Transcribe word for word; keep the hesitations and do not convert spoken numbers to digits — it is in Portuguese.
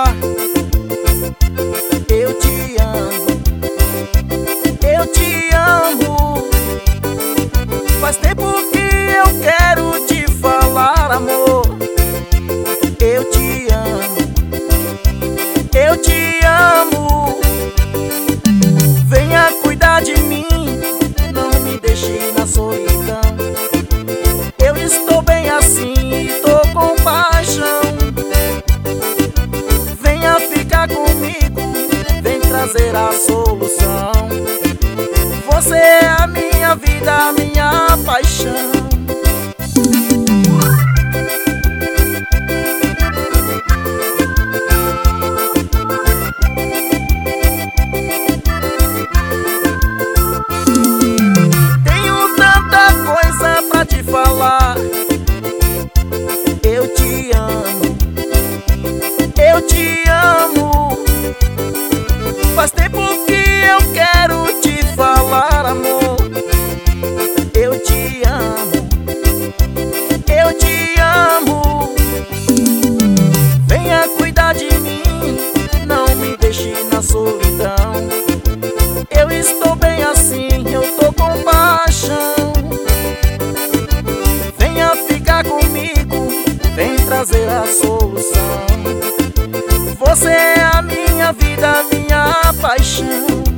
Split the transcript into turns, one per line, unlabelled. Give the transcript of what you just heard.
falar. Eu te amo, eu te amo. Faz tempo que eu quero te falar, amor. Eu te amo, eu te amo. Venha cuidar de mim, não me deixe na solidão. Eu estou bem assim e tô com paixão. Venha ficar comigo, vem trazer a solução. Você é a minha vida, a minha paixão. Tenho tanta coisa pra te falar. Eu te amo, eu te amo. Faz tempo que eu quero te falar, amor. Eu te amo, eu te amo. Venha cuidar de mim, não me deixe na solidão. Eu estou bem assim, eu tô com paixão. Venha ficar comigo, vem trazer a solução. Você é a minha vida, a minha paixão.